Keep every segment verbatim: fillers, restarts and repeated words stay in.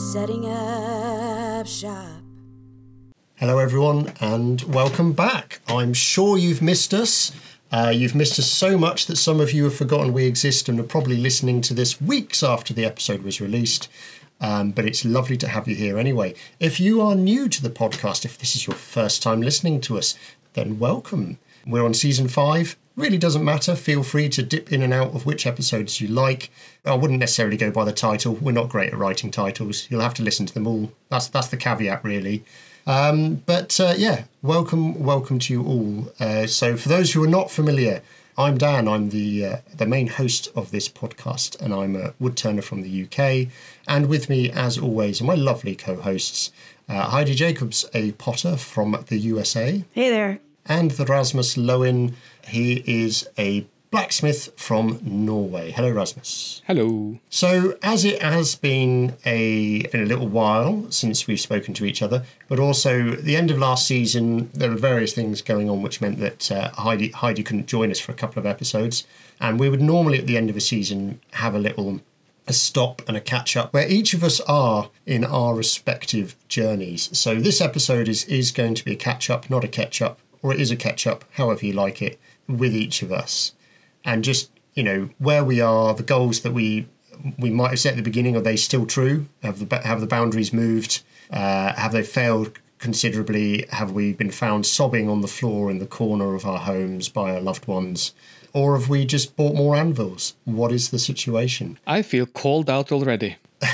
setting up shop. Hello everyone and welcome back. I'm sure you've missed us. Uh, you've missed us so much that some of you have forgotten we exist and are probably listening to this weeks after the episode was released. Um, but it's lovely to have you here anyway. If you are new to the podcast, if this is your first time listening to us, then welcome. We're on season five. Really doesn't matter. Feel free to dip in and out of which episodes you like. I wouldn't necessarily go by the title. We're not great at writing titles. You'll have to listen to them all. That's that's the caveat, really. Um, but uh, yeah, welcome, welcome to you all. Uh, so for those who are not familiar, I'm Dan. I'm the uh, the main host of this podcast, and I'm a woodturner from the U K. And with me, as always, are my lovely co-hosts, uh, Heidi Jacobs, a potter from the U S A. Hey there. And the Rasmus Lowen. He is a blacksmith from Norway. Hello, Rasmus. Hello. So, as it has been a been a little while since we've spoken to each other, but also at the end of last season, there were various things going on which meant that uh, Heidi Heidi couldn't join us for a couple of episodes. And we would normally, at the end of a season, have a little a stop and a catch up where each of us are in our respective journeys. So this episode is is going to be a catch up, not a catch up. Or it is a catch-up, however you like it, with each of us. And just, you know, where we are, the goals that we we might have set at the beginning, are they still true? Have the have the boundaries moved? Uh, have they failed considerably? Have we been found sobbing on the floor in the corner of our homes by our loved ones? Or have we just bought more anvils? What is the situation? I feel called out already.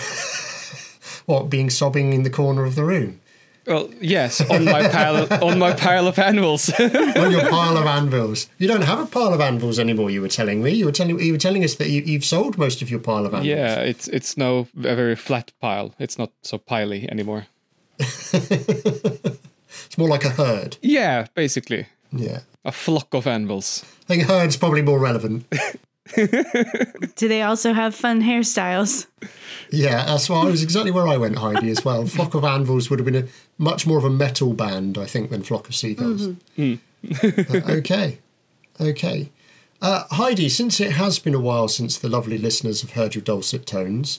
What, being sobbing in the corner of the room? Well, yes, on my pile, on my pile of anvils. On your pile of anvils. You don't have a pile of anvils anymore. You were telling me. You were telling you were telling us that you, you've sold most of your pile of anvils. Yeah, it's it's now a very flat pile. It's not so piley anymore. It's more like a herd. Yeah, basically. Yeah, a flock of anvils. I think herd's probably more relevant. Do they also have fun hairstyles? Yeah, that's why I was exactly where I went, Heidi, as well. Flock of Anvils would have been a much more of a metal band, I think, than Flock of Seagulls. Mm-hmm. uh, okay, okay. Uh, Heidi, since it has been a while since the lovely listeners have heard your dulcet tones,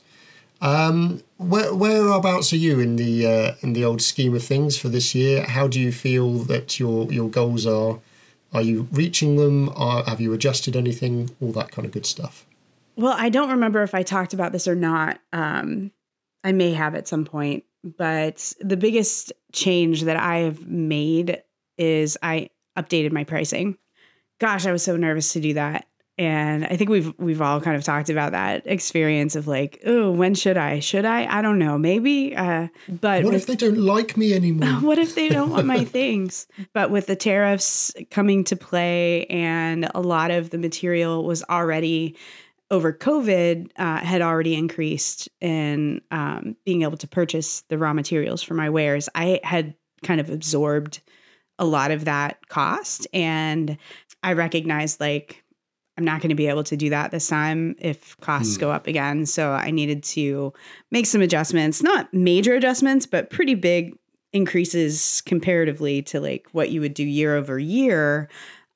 um, where whereabouts are you in the uh, in the old scheme of things for this year? How do you feel that your your goals are? Are you reaching them? Are, have you adjusted anything? All that kind of good stuff. Well, I don't remember if I talked about this or not. Um, I may have at some point, but the biggest change that I have made is I updated my pricing. Gosh, I was so nervous to do that. And I think we've we've all kind of talked about that experience of like, oh, when should I? Should I? I don't know. Maybe. Uh, but what with, if they don't like me anymore? What if they don't want my things? But with the tariffs coming to play and a lot of the material was already over COVID uh, had already increased in um, being able to purchase the raw materials for my wares, I had kind of absorbed a lot of that cost. And I recognized like, I'm not going to be able to do that this time if costs mm. go up again. So I needed to make some adjustments, not major adjustments, but pretty big increases comparatively to like what you would do year over year.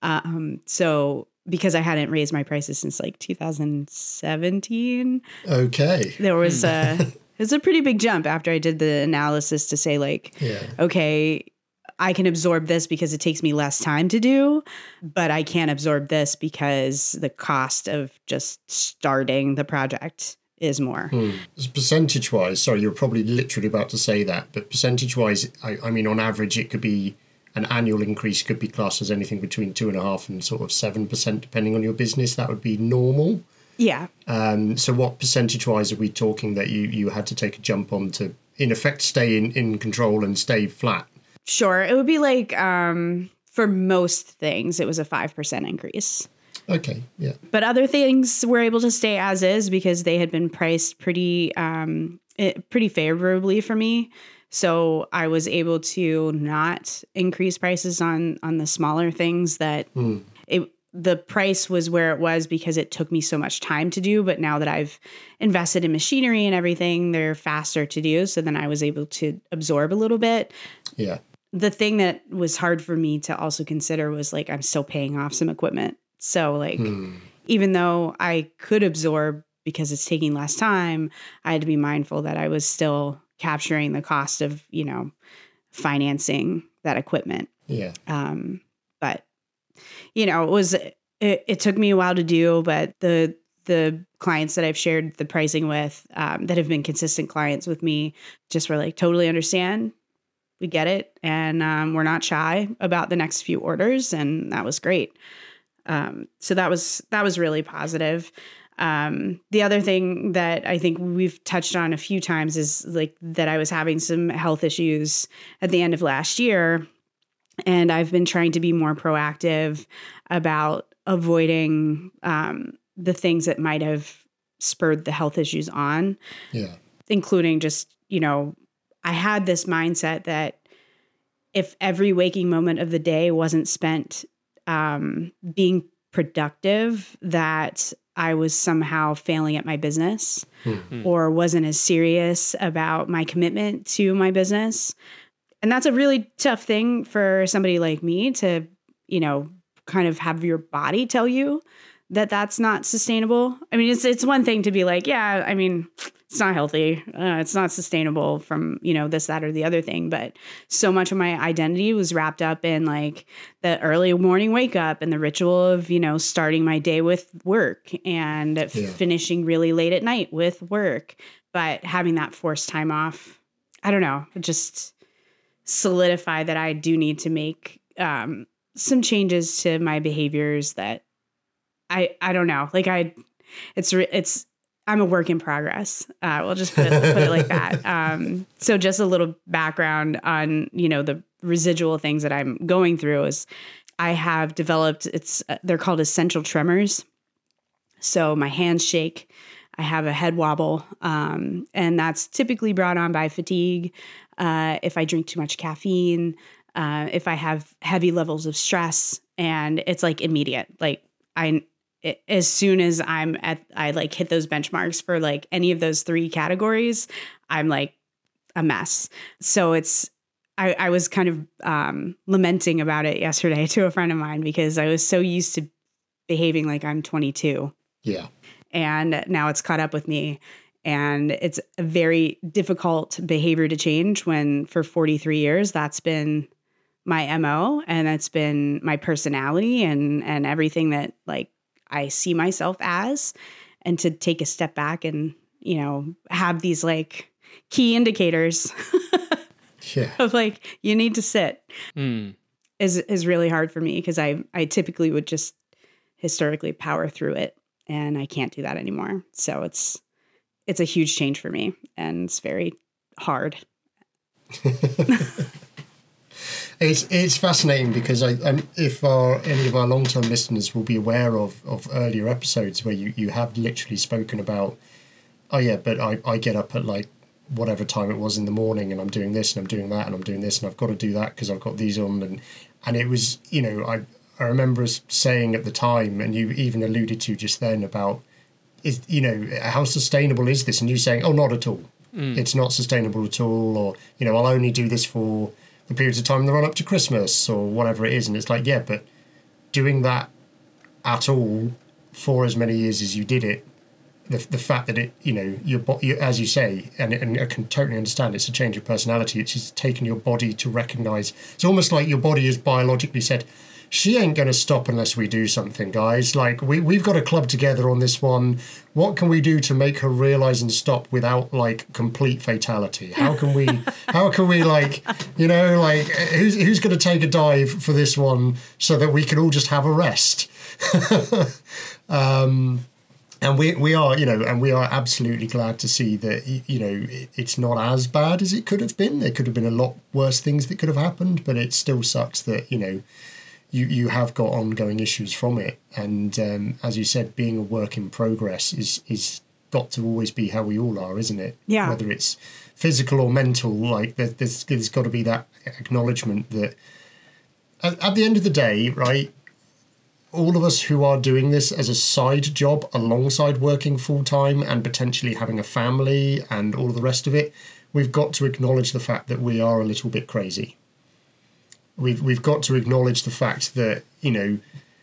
Um, so because I hadn't raised my prices since like two thousand seventeen. Okay. There was a, it was a pretty big jump after I did the analysis to say like, yeah. okay, I can absorb this because it takes me less time to do, but I can't absorb this because the cost of just starting the project is more. Hmm. Percentage-wise, sorry, you're probably literally about to say that, but percentage-wise, I, I mean, on average, it could be an annual increase could be classed as anything between two and a half and sort of seven percent, depending on your business. That would be normal. Yeah. Um, so what percentage-wise are we talking that you, you had to take a jump on to, in effect, stay in, in control and stay flat? Sure. It would be like, um, for most things, it was a five percent increase. Okay, yeah. But other things were able to stay as is because they had been priced pretty, um, it, pretty favorably for me. So I was able to not increase prices on, on the smaller things that mm. it, the price was where it was because it took me so much time to do. But now that I've invested in machinery and everything, they're faster to do. So then I was able to absorb a little bit. Yeah. The thing that was hard for me to also consider was like, I'm still paying off some equipment. So like, hmm. even though I could absorb because it's taking less time, I had to be mindful that I was still capturing the cost of, you know, financing that equipment. Yeah. Um, but, you know, it was, it, it took me a while to do, but the, the clients that I've shared the pricing with, um, that have been consistent clients with me just were like, totally understand. We get it. And, um, we're not shy about the next few orders. And that was great. Um, so that was, that was really positive. Um, the other thing that I think we've touched on a few times is like that I was having some health issues at the end of last year. And I've been trying to be more proactive about avoiding, um, the things that might have spurred the health issues on. Yeah. Including just, you know, I had this mindset that if every waking moment of the day wasn't spent um, being productive, that I was somehow failing at my business mm-hmm. or wasn't as serious about my commitment to my business. And that's a really tough thing for somebody like me to, you know, kind of have your body tell you that that's not sustainable. I mean, it's it's one thing to be like, yeah, I mean, it's not healthy. Uh, it's not sustainable from, you know, this, that, or the other thing. But so much of my identity was wrapped up in like the early morning wake up and the ritual of, you know, starting my day with work and yeah. finishing really late at night with work. But having that forced time off, I don't know, just solidify that I do need to make um, some changes to my behaviors that I, I don't know. Like I, it's, it's, I'm a work in progress. Uh, we'll just put it, put it like that. Um, so just a little background on, you know, the residual things that I'm going through is I have developed, it's, uh, they're called essential tremors. So my hands shake, I have a head wobble, um, and that's typically brought on by fatigue. Uh, if I drink too much caffeine, uh, if I have heavy levels of stress, and it's like immediate, like I, It, as soon as I'm at, I like hit those benchmarks for like any of those three categories, I'm like a mess. So it's, I, I was kind of um, lamenting about it yesterday to a friend of mine because I was so used to behaving like I'm twenty-two. Yeah. And now it's caught up with me. And it's a very difficult behavior to change when for forty-three years, that's been my M O and that's been my personality and, and everything that like, I see myself as, and to take a step back and, you know, have these like key indicators yeah. of like, you need to sit mm. is, is really hard for me because I, I typically would just historically power through it and I can't do that anymore. So it's, it's a huge change for me and it's very hard. It's it's fascinating because I um, if our, any of our long-term listeners will be aware of, of earlier episodes where you, you have literally spoken about, oh yeah, but I, I get up at like whatever time it was in the morning and I'm doing this and I'm doing that and I'm doing this and I've got to do that because I've got these on. And, and it was, you know, I, I remember us saying at the time, and you even alluded to just then about, is you know, how sustainable is this? And you saying, oh, not at all. Mm. It's not sustainable at all. Or, you know, I'll only do this for the periods of time in the run up to Christmas or whatever it is. And it's like, yeah, but doing that at all for as many years as you did it, the the fact that it, you know, your body, as you say, and, and I can totally understand, it's a change of personality. It's just taken your body to recognise. It's almost like your body has biologically said, she ain't going to stop unless we do something, guys. Like, we, we've got to club together on this one. What can we do to make her realise and stop without, like, complete fatality? How can we, how can we, like, you know, like, who's, who's going to take a dive for this one so that we can all just have a rest? um, and we we are, you know, and we are absolutely glad to see that, you know, it, it's not as bad as it could have been. There could have been a lot worse things that could have happened, but it still sucks that, you know, you, you have got ongoing issues from it. And um, as you said, being a work in progress is is got to always be how we all are, isn't it? Yeah. Whether it's physical or mental, like there's, there's, there's got to be that acknowledgement that at, at the end of the day, right, all of us who are doing this as a side job alongside working full-time and potentially having a family and all of the rest of it, we've got to acknowledge the fact that we are a little bit crazy. We've we've got to acknowledge the fact that, you know,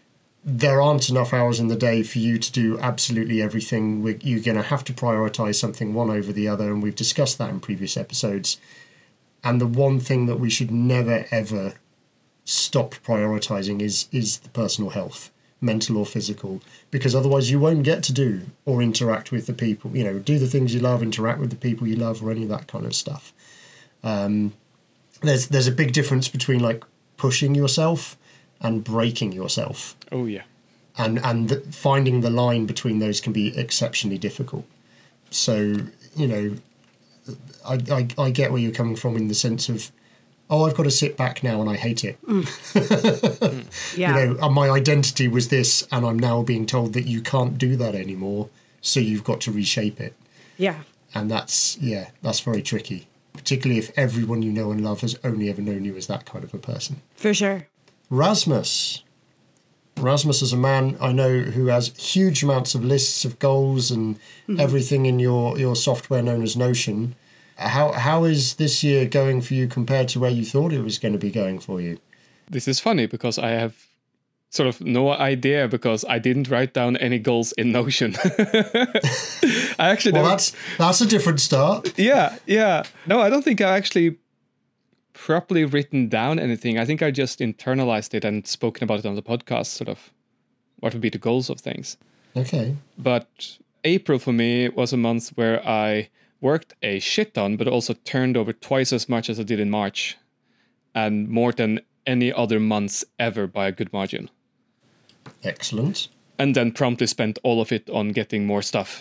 there aren't enough hours in the day for you to do absolutely everything. We, you're going to have to prioritize something one over the other, and we've discussed that in previous episodes. And the one thing that we should never, ever stop prioritizing is is the personal health, mental or physical, because otherwise you won't get to do or interact with the people, you know, do the things you love, interact with the people you love, or any of that kind of stuff. Um, there's there's a big difference between like pushing yourself and breaking yourself. Oh, yeah. And and the, finding the line between those can be exceptionally difficult. So, you know, I, I, I get where you're coming from in the sense of, oh, I've got to sit back now and I hate it. Mm. mm. Yeah. You know, my identity was this, and I'm now being told that you can't do that anymore, so you've got to reshape it. Yeah. And that's, yeah, that's very tricky, particularly if everyone you know and love has only ever known you as that kind of a person. For sure. Rasmus. Rasmus is a man I know who has huge amounts of lists of goals and mm-hmm. everything in your, your software known as Notion. How How is this year going for you compared to where you thought it was going to be going for you? This is funny because I have sort of no idea because I didn't write down any goals in Notion. I actually Well, never... that's, that's a different start. Yeah, yeah. No, I don't think I actually properly written down anything. I think I just internalized it and spoken about it on the podcast, sort of what would be the goals of things. Okay. But April for me was a month where I worked a shit ton, but also turned over twice as much as I did in March, and more than any other months ever by a good margin. Excellent. And then promptly spent all of it on getting more stuff.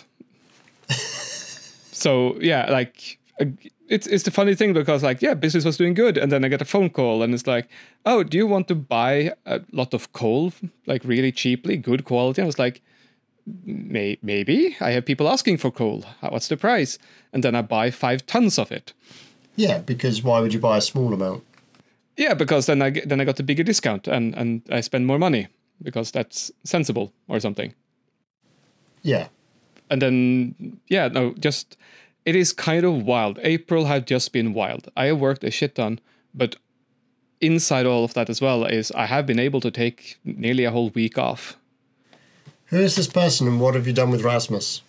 So yeah, like it's it's the funny thing because like yeah, business was doing good, and then I get a phone call and it's like, oh, do you want to buy a lot of coal, like really cheaply, good quality? I was like, May- maybe I have people asking for coal. What's the price? And then I buy five tons of it. Yeah, because why would you buy a small amount? Yeah, because then I get, then I got a bigger discount and and I spend more money because that's sensible or something. Yeah. And then yeah, no, just it is kind of wild. April had just been wild. I have worked a shit ton, but inside all of that as well is I have been able to take nearly a whole week off. Who is this person and what have you done with Rasmus?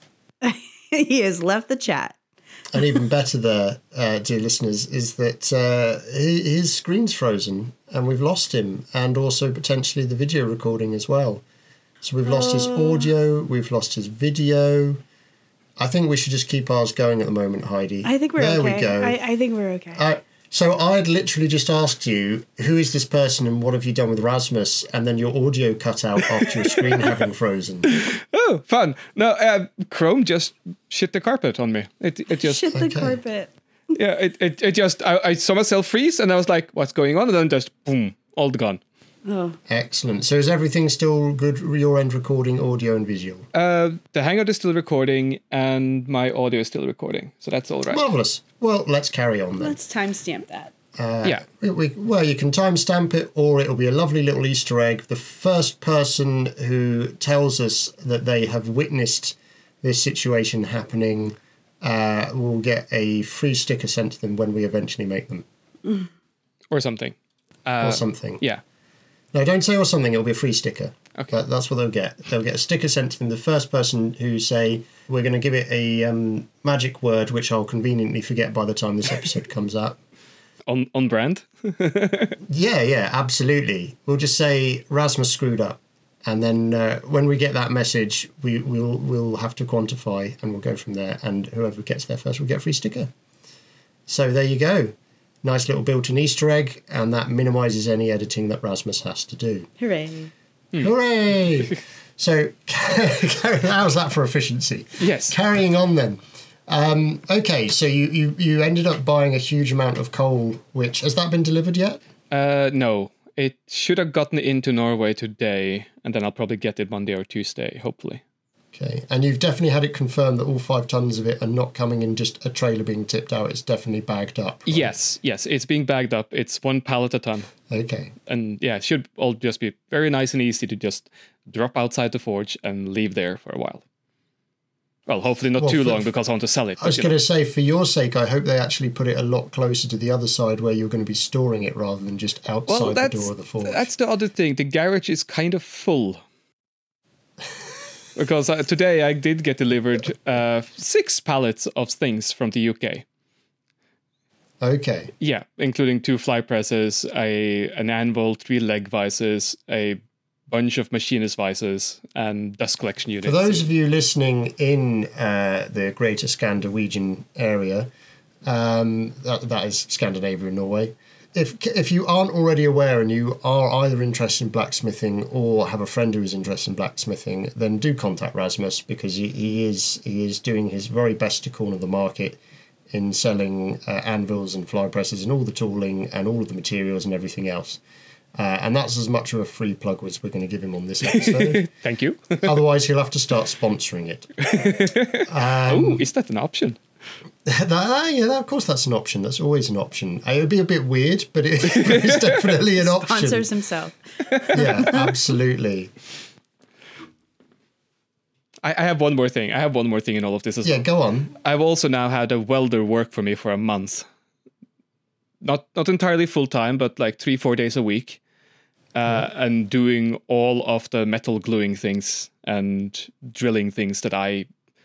He has left the chat. And even better there, uh, dear listeners, is that uh, he, his screen's frozen and we've lost him, and also potentially the video recording as well. So we've lost uh... his audio, we've lost his video. I think we should just keep ours going at the moment, Heidi. I think we're there okay. we go. I, I think we're okay. Uh, so I'd literally just asked you, who is this person and what have you done with Rasmus? And then your audio cut out after your screen having frozen. Oh, fun. No, uh, Chrome just shit the carpet on me. It it just... Shit the okay. carpet. Yeah, it, it, it just... I, I saw myself freeze and I was like, what's going on? And then just, boom, all gone. Oh. Excellent. So is everything still good, your end recording, audio and visual? Uh, the Hangout is still recording and my audio is still recording. So that's all right. Marvellous. Well, let's carry on then. Let's timestamp that. Uh, yeah. We, we, well, you can timestamp it, or it'll be a lovely little Easter egg. The first person who tells us that they have witnessed this situation happening uh, will get a free sticker sent to them when we eventually make them. Mm. Or something. Uh, or something. Yeah. No, don't say or something. It'll be a free sticker. Okay. That, that's what they'll get. They'll get a sticker sent to them. The first person who say, we're going to give it a um, magic word, which I'll conveniently forget by the time this episode comes out. On on brand? Yeah, yeah, absolutely. We'll just say Rasmus screwed up. And then uh, when we get that message, we, we'll we'll have to quantify and we'll go from there. And whoever gets there first will get a free sticker. So there you go. Nice little built-in Easter egg, and that minimises any editing that Rasmus has to do. Hooray. Hmm. Hooray! So how's that for efficiency? Yes. Carrying on then. Um, okay, so you, you, you ended up buying a huge amount of coal, which, has that been delivered yet? Uh, no. It should have gotten into Norway today, and then I'll probably get it Monday or Tuesday, hopefully. Okay, and you've definitely had it confirmed that all five tons of it are not coming in just a trailer being tipped out. It's definitely bagged up. Right? Yes, yes, it's being bagged up. It's one pallet a ton. Okay. And yeah, it should all just be very nice and easy to just drop outside the forge and leave there for a while. Well, hopefully not well, too for, long because I want to sell it. I was going to say, for your sake, I hope they actually put it a lot closer to the other side where you're going to be storing it rather than just outside well, the door of the forge. That's the other thing. The garage is kind of full. because uh, today I did get delivered uh, six pallets of things from the U K. Okay. Yeah, including two fly presses, a an anvil, three leg vices, a bunch of machinist vices, and dust collection units. For those of you listening in uh, the greater Scandinavian area, um, that, that is Scandinavia and Norway, if if you aren't already aware and you are either interested in blacksmithing or have a friend who is interested in blacksmithing, then do contact Rasmus, because he, he is he is doing his very best to corner the market in selling uh, anvils and fly presses and all the tooling and all of the materials and everything else. Uh, and that's as much of a free plug as we're going to give him on this episode. Thank you. Otherwise, he'll have to start sponsoring it. Um, oh, is that an option? That, yeah, of course that's an option. That's always an option. It would be a bit weird, but it, it's definitely an option. Sponsors himself. Yeah, absolutely. I, I have one more thing. I have one more thing in all of this as yeah, well. Yeah, go on. I've also now had a welder work for me for a month. Not not entirely full time, but like three, four days a week. Uh, yeah. And doing all of the metal gluing things and drilling things that I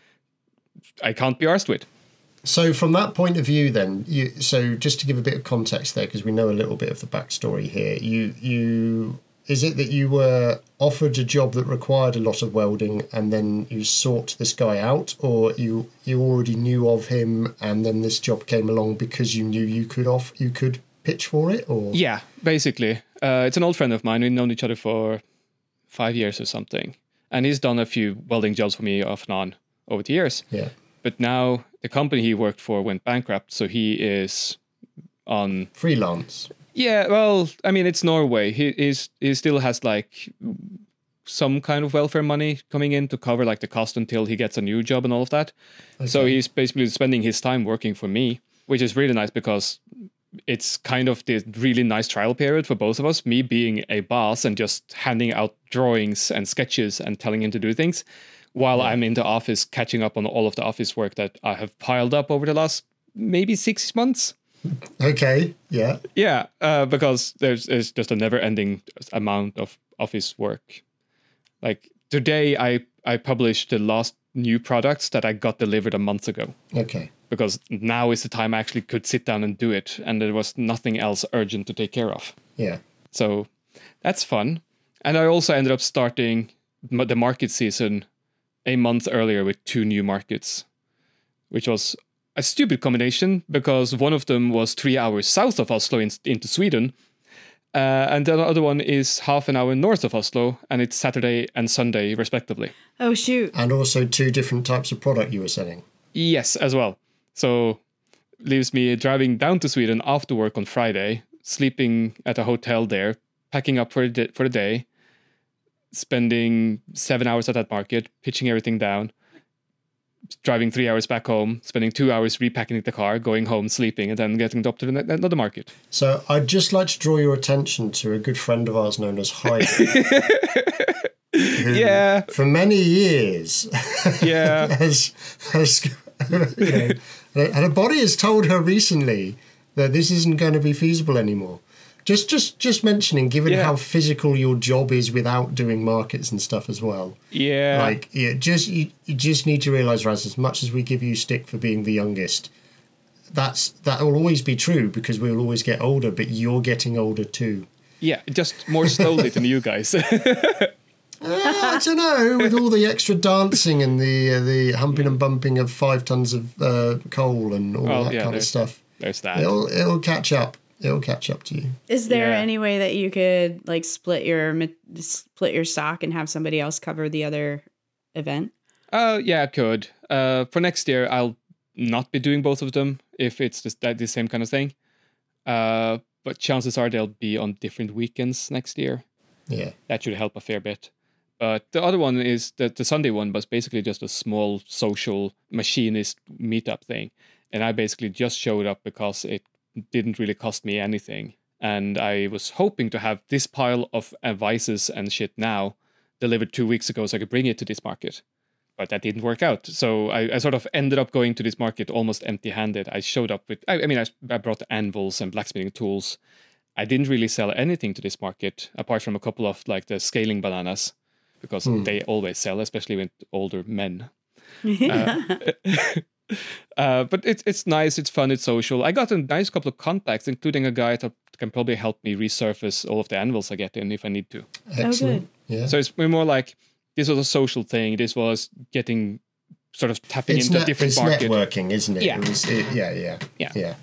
I can't be arsed with. So from that point of view then, you so just to give a bit of context there, because we know a little bit of the backstory here, you you is it that you were offered a job that required a lot of welding and then you sought this guy out, or you you already knew of him and then this job came along because you knew you could off you could pitch for it? Or yeah, basically. Uh, it's an old friend of mine. We've known each other for five years or something. And he's done a few welding jobs for me off and on over the years. Yeah. But now the company he worked for went bankrupt, so he is on freelance. Yeah, well, I mean, it's Norway. He is he still has like some kind of welfare money coming in to cover like the cost until he gets a new job and all of that. Okay. So he's basically spending his time working for me, which is really nice because it's kind of the really nice trial period for both of us, me being a boss and just handing out drawings and sketches and telling him to do things, while yeah. I'm in the office catching up on all of the office work that I have piled up over the last maybe six months. Okay, yeah. Yeah, uh, because there's, there's just a never-ending amount of office work. Like, today I, I published the last new products that I got delivered a month ago. Okay. Because now is the time I actually could sit down and do it, and there was nothing else urgent to take care of. Yeah. So that's fun. And I also ended up starting the market season a month earlier with two new markets, which was a stupid combination because one of them was three hours south of Oslo in, into Sweden, uh, and the other one is half an hour north of Oslo, and it's Saturday and Sunday, respectively. Oh, shoot. And also two different types of product you were selling. Yes, as well. So leaves me driving down to Sweden after work on Friday, sleeping at a hotel there, packing up for the, for the day, spending seven hours at that market, pitching everything down, driving three hours back home, spending two hours repacking the car, going home, sleeping, and then getting up to the, another market. So I'd just like to draw your attention to a good friend of ours known as Heidi. who, yeah. For many years, yeah, has, has you know, and her body has told her recently that this isn't going to be feasible anymore. Just, just, just mentioning, given yeah. how physical your job is without doing markets and stuff as well. Yeah, like yeah, just you, you just need to realise, Raz, as much as we give you stick for being the youngest, that's that will always be true because we'll always get older, but you're getting older too. Yeah, just more slowly than you guys. Uh, I don't know, with all the extra dancing and the uh, the humping and bumping of five tons of uh, coal and all well, that yeah, kind of stuff. There's that. It'll it'll catch up. It'll catch up to you. Is there yeah. any way that you could like split your split your stock and have somebody else cover the other event? Oh uh, yeah, I could. Uh, for next year, I'll not be doing both of them if it's just that the same kind of thing. Uh, but chances are they'll be on different weekends next year. Yeah, that should help a fair bit. But the other one is that the Sunday one was basically just a small social machinist meetup thing. And I basically just showed up because it didn't really cost me anything. And I was hoping to have this pile of advices and shit now delivered two weeks ago so I could bring it to this market. But that didn't work out. So I, I sort of ended up going to this market almost empty-handed. I showed up with, I, I mean, I, I brought anvils and blacksmithing tools. I didn't really sell anything to this market apart from a couple of like the scaling bananas. because mm. they always sell, especially with older men. Yeah. Uh, uh, but it's it's nice, it's fun, it's social. I got a nice couple of contacts, including a guy that can probably help me resurface all of the anvils I get in if I need to. Excellent. Oh, yeah. So it's more like this was a social thing. This was getting sort of tapping it's into ne- a different it's market. It's networking, isn't it? Yeah. It was, it, yeah, yeah, yeah, yeah.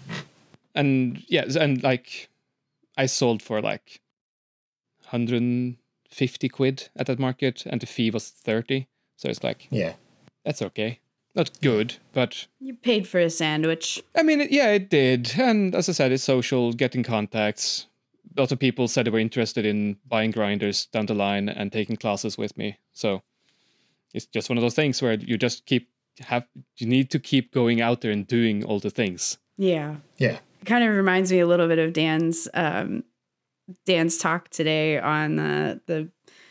And yeah, and like I sold for like one hundred fifty quid at that market, and the fee was thirty. So it's like, yeah, that's okay. Not good, but you paid for a sandwich. I mean, yeah, it did. And as I said, it's social, getting contacts. A lot of people said they were interested in buying grinders down the line and taking classes with me. So it's just one of those things where you just keep have you need to keep going out there and doing all the things. Yeah, yeah. It kind of reminds me a little bit of Dan's um, Dan's talk today on uh, the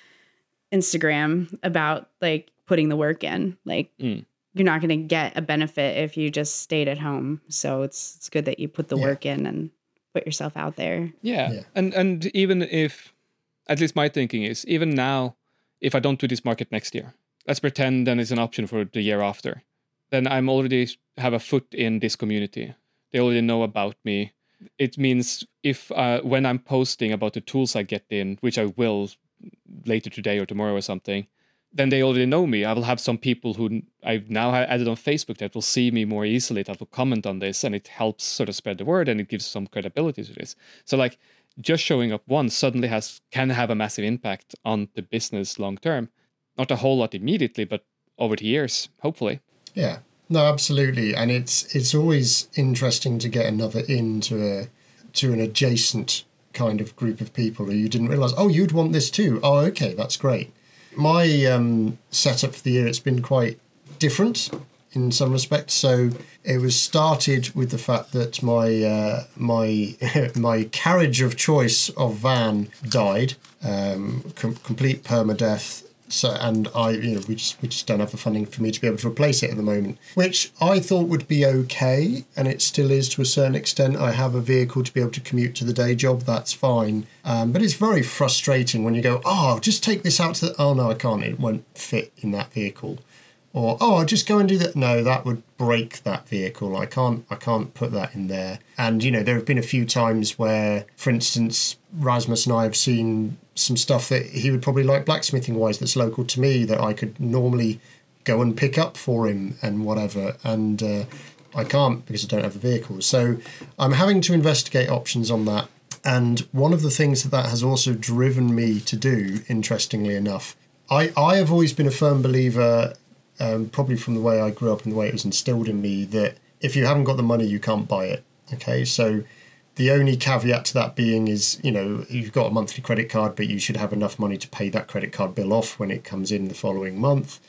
Instagram about like putting the work in. Like mm. you're not going to get a benefit if you just stayed at home. So it's it's good that you put the yeah. work in and put yourself out there. Yeah. yeah. And and even if, at least my thinking is, even now, if I don't do this market next year, let's pretend then it's an option for the year after, then I'm already have a foot in this community. They already know about me. It means if uh, when I'm posting about the tools I get in, which I will later today or tomorrow or something, then they already know me. I will have some people who I've now added on Facebook that will see me more easily, that will comment on this, and it helps sort of spread the word, and it gives some credibility to this. So like just showing up once suddenly has can have a massive impact on the business long term. Not a whole lot immediately, but over the years, hopefully. Yeah, no, absolutely. And it's it's always interesting to get another into a to an adjacent kind of group of people who you didn't realise, oh, you'd want this too. Oh, okay, that's great. My um, setup for the year, it's been quite different in some respects. So it was started with the fact that my uh, my my carriage of choice of van died, um, com- complete permadeath. So and I, you know, we just we just don't have the funding for me to be able to replace it at the moment, which I thought would be okay, and it still is to a certain extent. I have a vehicle to be able to commute to the day job. That's fine, um, but it's very frustrating when you go, oh, just take this out to the, oh no, I can't. It won't fit in that vehicle, or oh, I'll just go and do that. No, that would break that vehicle. I can't. I can't put that in there. And you know, there have been a few times where, for instance, Rasmus and I have seen some stuff that he would probably like blacksmithing wise that's local to me that I could normally go and pick up for him and whatever, and uh, I can't because I don't have a vehicle. So I'm having to investigate options on that. And one of the things that that has also driven me to do, interestingly enough, I, I have always been a firm believer, um, probably from the way I grew up and the way it was instilled in me, that if you haven't got the money, you can't buy it. Okay, so the only caveat to that being is, you know, you've got a monthly credit card, but you should have enough money to pay that credit card bill off when it comes in the following month,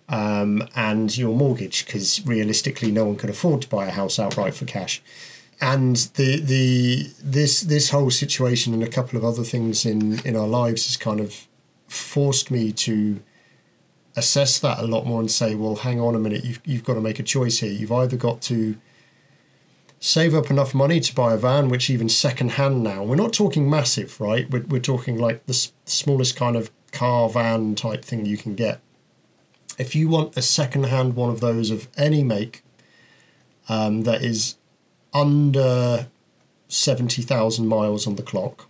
um, and your mortgage, because realistically, no one can afford to buy a house outright for cash. And the the this this whole situation and a couple of other things in, in our lives has kind of forced me to assess that a lot more and say, well, hang on a minute, you've you've got to make a choice here. You've either got to save up enough money to buy a van, which even second-hand now, we're not talking massive, right? We're, we're talking like the s- smallest kind of car van type thing you can get. If you want a second-hand one of those of any make um, that is under seventy thousand miles on the clock,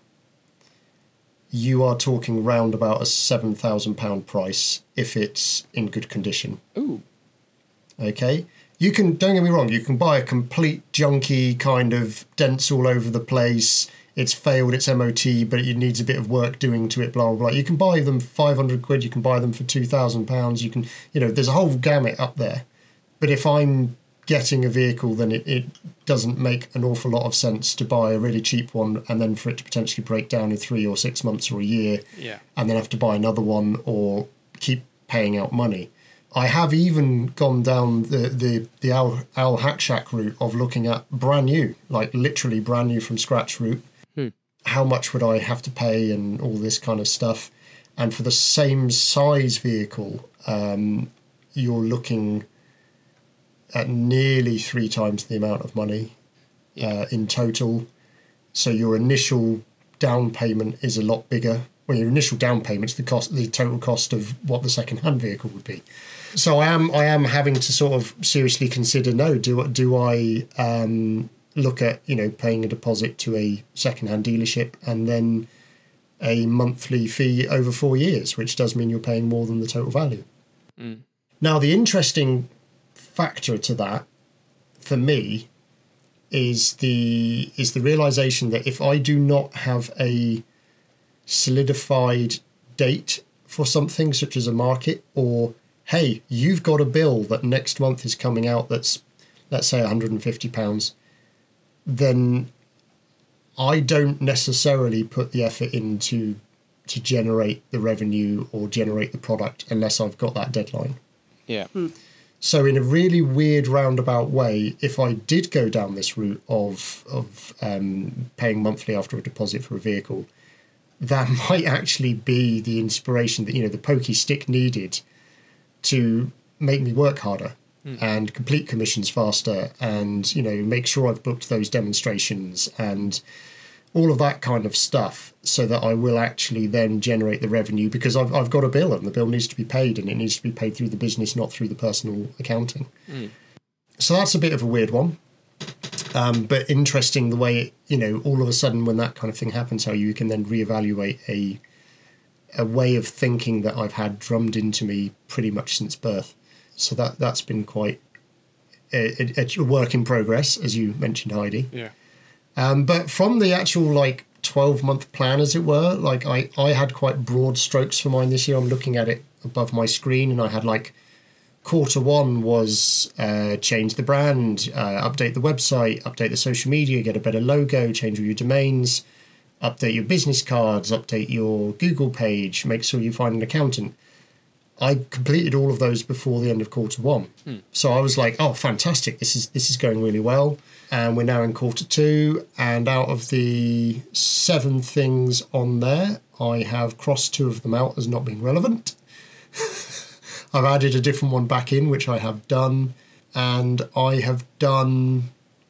you are talking round about a seven thousand pounds price if it's in good condition. Ooh. Okay? You can, don't get me wrong, you can buy a complete junky kind of dents all over the place. It's failed its M O T, but it needs a bit of work doing to it, blah, blah, blah. You can buy them five hundred quid, you can buy them for two thousand pounds. You can, you know, there's a whole gamut up there. But if I'm getting a vehicle, then it, it doesn't make an awful lot of sense to buy a really cheap one and then for it to potentially break down in three or six months or a year. Yeah. And then have to buy another one or keep paying out money. I have even gone down the, the, the Al, Al Hackshack route of looking at brand new, like literally brand new from scratch route. Hmm. How much would I have to pay and all this kind of stuff. And for the same size vehicle, um, you're looking at nearly three times the amount of money yeah. uh, in total. So your initial down payment is a lot bigger well, your initial down payment's the cost, the total cost of what the second-hand vehicle would be. So I am I am having to sort of seriously consider, no, do do I um, look at, you know, paying a deposit to a second-hand dealership and then a monthly fee over four years, which does mean you're paying more than the total value. Mm. Now, the interesting factor to that, for me, is the is the realization that if I do not have a solidified date for something, such as a market, or hey, you've got a bill that next month is coming out that's, let's say, one hundred fifty pounds, then I don't necessarily put the effort into to generate the revenue or generate the product unless I've got that deadline. Yeah. Hmm. So in a really weird roundabout way, if I did go down this route of of um, paying monthly after a deposit for a vehicle, that might actually be the inspiration that, you know, the pokey stick needed to make me work harder mm. and complete commissions faster and, you know, make sure I've booked those demonstrations and all of that kind of stuff so that I will actually then generate the revenue, because I've, I've got a bill and the bill needs to be paid, and it needs to be paid through the business, not through the personal accounting. Mm. So that's a bit of a weird one. Um, but interesting the way, you know, all of a sudden when that kind of thing happens, how you can then reevaluate a a way of thinking that I've had drummed into me pretty much since birth. So that, that's been quite a, a, a work in progress, as you mentioned, Heidi. Yeah. Um, but from the actual, like, twelve-month plan, as it were, like, I, I had quite broad strokes for mine this year. I'm looking at it above my screen, and I had, like, quarter one was uh, change the brand, uh, update the website, update the social media, get a better logo, change all your domains, update your business cards, update your Google page, make sure you find an accountant. I completed all of those before the end of quarter one. Hmm. So I was like, oh, fantastic. This is this is going really well. And we're now in quarter two. And out of the seven things on there, I have crossed two of them out as not being relevant. I've added a different one back in, which I have done. And I have done...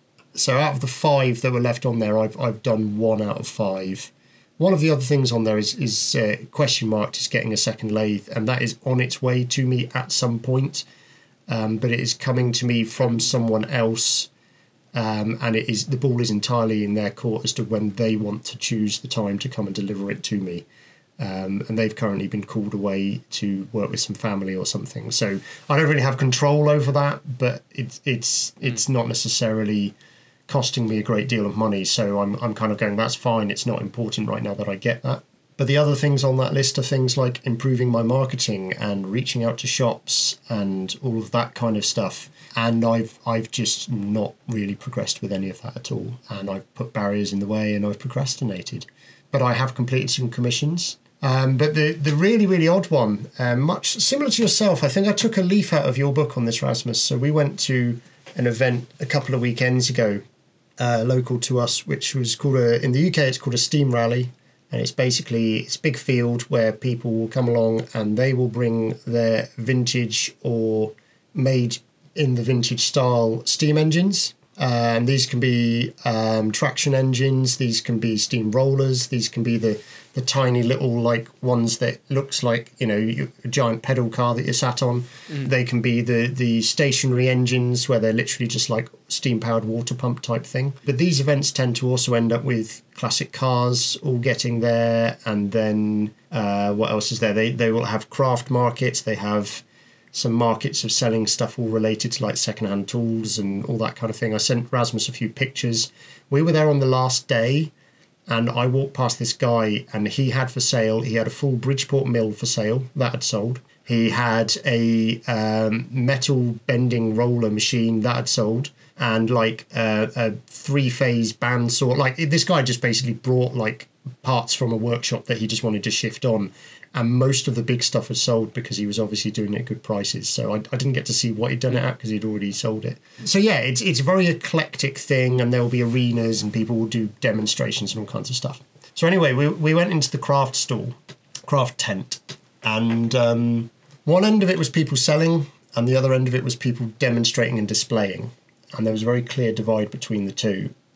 So out of the five that were left on there, I've I've done one out of five. One of the other things on there is, is uh, question marked is getting a second lathe, and that is on its way to me at some point. Um, but it is coming to me from someone else, um, and it is the ball is entirely in their court as to when they want to choose the time to come and deliver it to me. Um, and they've currently been called away to work with some family or something. So I don't really have control over that, but it's it's it's not necessarily costing me a great deal of money, so I'm I'm kind of going, that's fine, it's not important right now that I get that. But the other things on that list are things like improving my marketing and reaching out to shops and all of that kind of stuff. And I've I've just not really progressed with any of that at all. And I've put barriers in the way and I've procrastinated. But I have completed some commissions. Um, but the, the really, really odd one, um, much similar to yourself, I think I took a leaf out of your book on this, Rasmus. So we went to an event a couple of weekends ago, Uh, local to us, which was called a, in the U K it's called a steam rally, and it's basically it's a big field where people will come along and they will bring their vintage or made in the vintage style steam engines. And um, these can be um, traction engines, these can be steam rollers, these can be the the tiny little like ones that looks like, you know, a giant pedal car that you're sat on. Mm. They can be the the stationary engines where they're literally just like steam powered water pump type thing. But these events tend to also end up with classic cars all getting there, and then uh, what else is there? They they will have craft markets. They have some markets of selling stuff all related to like secondhand tools and all that kind of thing. I sent Rasmus a few pictures. We were there on the last day, and I walked past this guy, and he had for sale, he had a full Bridgeport mill for sale, that had sold. He had a um, metal bending roller machine, that had sold. And like uh, a three-phase bandsaw. Like this guy just basically brought like parts from a workshop that he just wanted to shift on. And most of the big stuff was sold because he was obviously doing it at good prices. So I, I didn't get to see what he'd done it at because he'd already sold it. So yeah, it's it's a very eclectic thing, and there will be arenas and people will do demonstrations and all kinds of stuff. So anyway, we we went into the craft stall, craft tent, and um, one end of it was people selling, and the other end of it was people demonstrating and displaying. And there was a very clear divide between the two.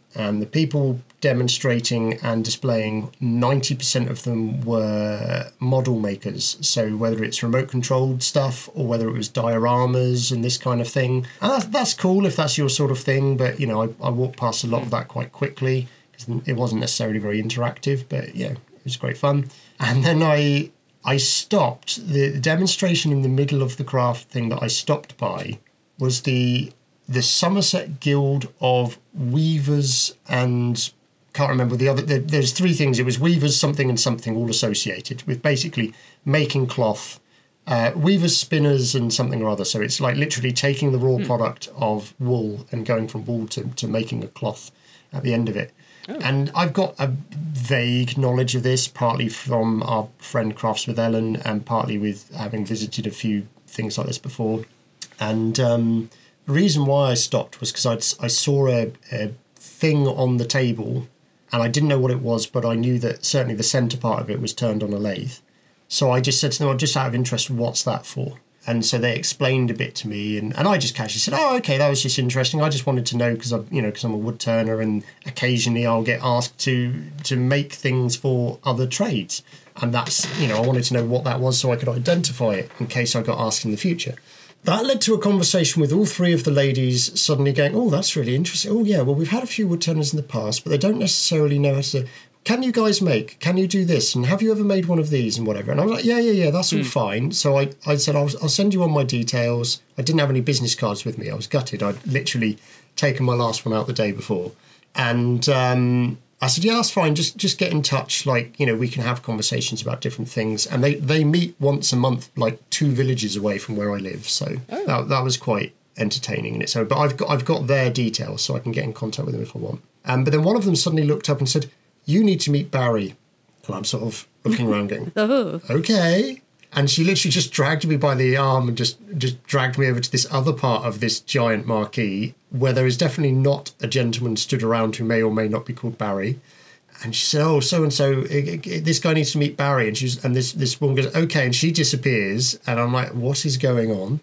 and the people demonstrating and displaying, ninety percent of them were model makers. So whether it's remote controlled stuff or whether it was dioramas and this kind of thing. And that's, that's cool if that's your sort of thing, but you know, I, I walked past a lot of that quite quickly because it wasn't necessarily very interactive, but yeah, it was great fun. And then I I stopped, the demonstration in the middle of the craft thing that I stopped by was the the Somerset Guild of Weavers and can't remember the other, there, there's three things. It was weavers, something and something all associated with basically making cloth, uh, weavers, spinners and something or other. So it's like literally taking the raw mm. product of wool and going from wool to, to making a cloth at the end of it. Oh. And I've got a vague knowledge of this, partly from our friend Crafts with Ellen and partly with having visited a few things like this before. And um, the reason why I stopped was because I saw a, a thing on the table and I didn't know what it was, but I knew that certainly the centre part of it was turned on a lathe. So I just said to them, just out of interest, what's that for? And so they explained a bit to me, and, and I just casually said, oh, okay, that was just interesting. I just wanted to know because I'm, you know, because I'm a wood turner, and occasionally I'll get asked to to make things for other trades, and that's, you know, I wanted to know what that was so I could identify it in case I got asked in the future. That led to a conversation with all three of the ladies suddenly going, oh, that's really interesting. Oh, yeah, well, we've had a few wood turners in the past, but they don't necessarily know how to... Can you guys make? Can you do this? And have you ever made one of these and whatever? And I was like, yeah, yeah, yeah, that's all mm. fine. So I, I said, I'll, I'll send you on my details. I didn't have any business cards with me. I was gutted. I'd literally taken my last one out the day before. And um, I said, yeah, that's fine. Just just get in touch. Like, you know, we can have conversations about different things. And they, they meet once a month, like two villages away from where I live. So oh. that, that was quite entertaining in its own. But I've got, I've got their details so I can get in contact with them if I want. Um, but then one of them suddenly looked up and said, you need to meet Barry. And I'm sort of looking around going, oh. okay. And she literally just dragged me by the arm and just, just dragged me over to this other part of this giant marquee where there is definitely not a gentleman stood around who may or may not be called Barry. And she said, oh, so-and-so, this guy needs to meet Barry. And she's and this, this woman goes, okay. And she disappears. And I'm like, what is going on?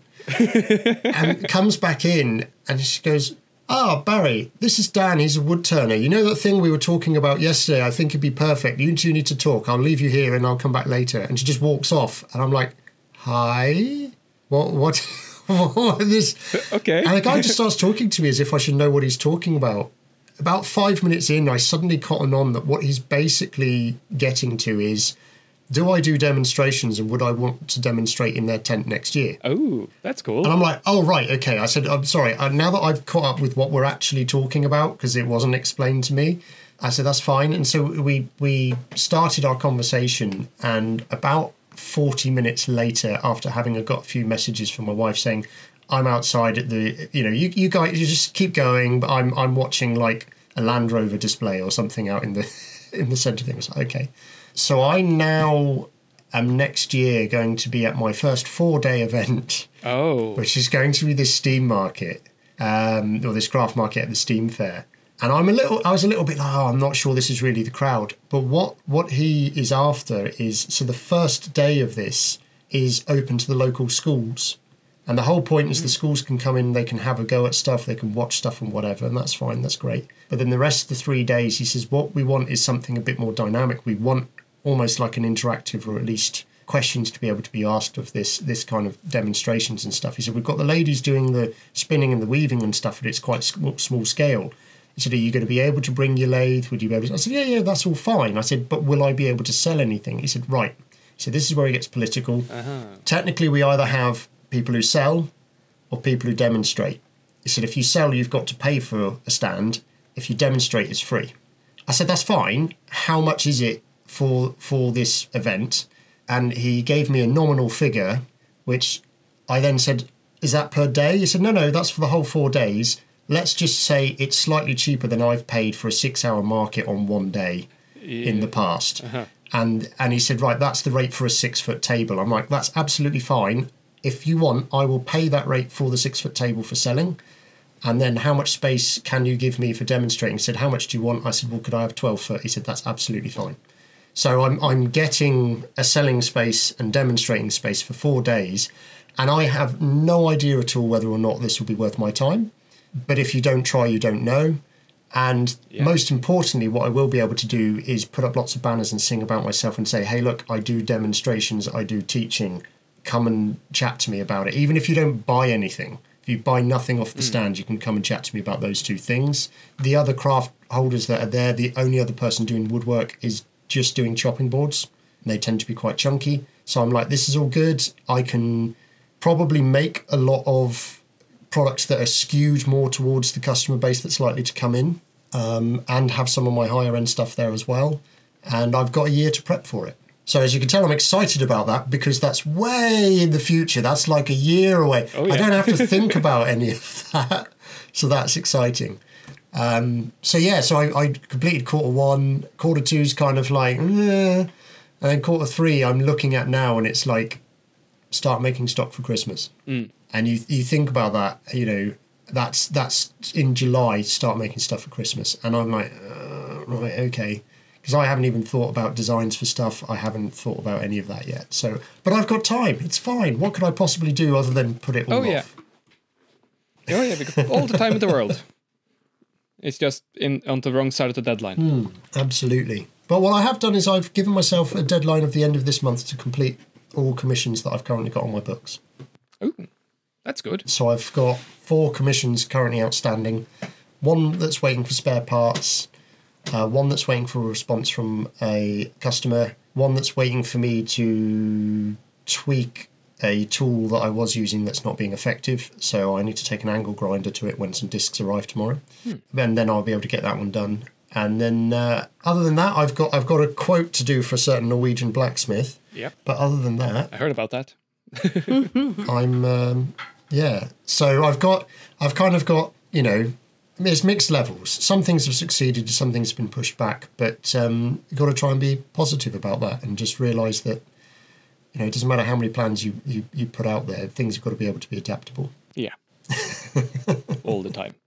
And comes back in and she goes, ah, Barry, this is Dan. He's a wood turner. You know that thing we were talking about yesterday? I think it'd be perfect. You two need to talk. I'll leave you here and I'll come back later. And she just walks off. And I'm like, hi? What? What? what is this? Okay. And the guy just starts talking to me as if I should know what he's talking about. About five minutes in, I suddenly cotton on that what he's basically getting to is, do I do demonstrations and would I want to demonstrate in their tent next year? Oh, that's cool. And I'm like, oh, right, okay. I said, I'm sorry. Uh, now that I've caught up with what we're actually talking about, because it wasn't explained to me, I said, that's fine. And so we we started our conversation, and about forty minutes later, after having got a few messages from my wife saying, I'm outside at the, you know, you, you guys, you just keep going, but I'm I'm watching like a Land Rover display or something out in the in the centre thing. I was like, okay. So I now am next year going to be at my first four-day event, oh, which is going to be this Steam market, um, or this craft market at the Steam Fair. And I'm a little, I was a little bit like, oh, I'm not sure this is really the crowd. But what, what he is after is, so the first day of this is open to the local schools. And the whole point is the schools can come in, they can have a go at stuff, they can watch stuff and whatever, and that's fine, that's great. But then the rest of the three days, he says, what we want is something a bit more dynamic. We want almost like an interactive, or at least questions to be able to be asked of this this kind of demonstrations and stuff. He said, we've got the ladies doing the spinning and the weaving and stuff, but it's quite small scale. He said, are you going to be able to bring your lathe? Would you be able to? I said, yeah, yeah, that's all fine. I said, but will I be able to sell anything? He said, right. He said, this is where it gets political. Uh-huh. Technically, we either have people who sell or people who demonstrate. He said, if you sell, you've got to pay for a stand. If you demonstrate, it's free. I said, that's fine. How much is it for for this event? And he gave me a nominal figure, which I then said, is that per day? He said, no, no, that's for the whole four days. Let's just say it's slightly cheaper than I've paid for a six-hour market on one day yeah. in the past. Uh-huh. And and he said, right, that's the rate for a six-foot table. I'm like, that's absolutely fine. If you want, I will pay that rate for the six-foot table for selling. And then how much space can you give me for demonstrating? He said, how much do you want? I said, well, could I have twelve foot? He said, that's absolutely fine. So I'm I'm getting a selling space and demonstrating space for four days. And I have no idea at all whether or not this will be worth my time. But if you don't try, you don't know. And Yeah. most importantly, what I will be able to do is put up lots of banners and sing about myself and say, hey, look, I do demonstrations, I do teaching. Come and chat to me about it. Even if you don't buy anything, if you buy nothing off the mm. stand, you can come and chat to me about those two things. The other craft holders that are there, the only other person doing woodwork is just doing chopping boards. And they tend to be quite chunky. So I'm like, this is all good. I can probably make a lot of products that are skewed more towards the customer base that's likely to come in, um, and have some of my higher end stuff there as well. And I've got a year to prep for it. So as you can tell, I'm excited about that because that's way in the future. That's like a year away. Oh, yeah. I don't have to think about any of that. So that's exciting. Um, so yeah, so I, I completed quarter one. Quarter two's kind of like, eh. And then quarter three I'm looking at now and it's like, start making stock for Christmas. Mm. And you you think about that, you know, that's that's in July, start making stuff for Christmas. And I'm like, uh, right, okay. Because I haven't even thought about designs for stuff. I haven't thought about any of that yet. So, but I've got time. It's fine. What could I possibly do other than put it all oh, off? Yeah. Oh, yeah, because all the time in the world. It's just in on the wrong side of the deadline. Mm, absolutely. But what I have done is I've given myself a deadline of the end of this month to complete all commissions that I've currently got on my books. Oh, that's good. So I've got four commissions currently outstanding. One that's waiting for spare parts. Uh, one that's waiting for a response from a customer. One that's waiting for me to tweak a tool that I was using that's not being effective. So I need to take an angle grinder to it when some discs arrive tomorrow. Hmm. And then I'll be able to get that one done. And then uh, other than that, I've got I've got a quote to do for a certain Norwegian blacksmith. Yep. But other than that, I heard about that. I'm um, yeah. So I've got I've kind of got, you know, it's mixed levels. Some things have succeeded, some things have been pushed back. But um, you've got to try and be positive about that and just realise that, you know, it doesn't matter how many plans you, you, you put out there, things have got to be able to be adaptable. Yeah. All the time.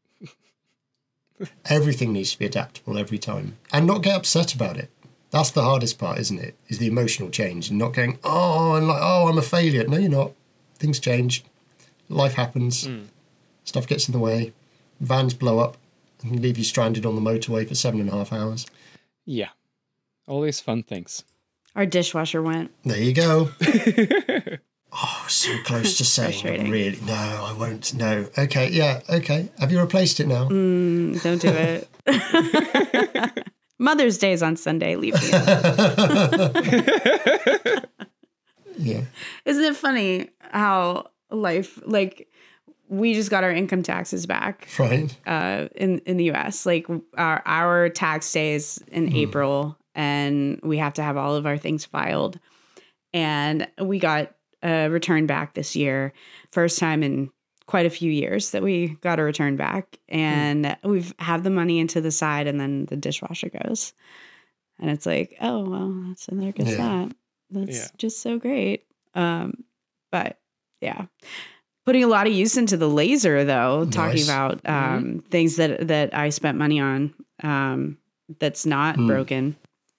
Everything needs to be adaptable every time. And not get upset about it. That's the hardest part, isn't it? Is the emotional change and not going, oh, and like, oh, I'm a failure. No, you're not. Things change. Life happens. Mm. Stuff gets in the way. Vans blow up and leave you stranded on the motorway for seven and a half hours. Yeah. Always fun things. Our dishwasher went. There you go. Oh, so close to saying really. No, I won't. No. Okay, yeah, okay. Have you replaced it now? Mm, don't do it. Mother's Day is on Sunday. Leave me alone. Yeah. Isn't it funny how life, like, we just got our income taxes back, right? Uh, in in the U S, like our our tax day is in mm. April, and we have to have all of our things filed. And we got a return back this year, first time in quite a few years that we got a return back, and mm. we've have the money into the side, and then the dishwasher goes, and it's like, oh well, so there goes yeah. that. That's yeah. just so great. Um, but yeah. Putting a lot of use into the laser, though, nice. Talking about um, mm-hmm. things that, that I spent money on um, that's not mm. broken.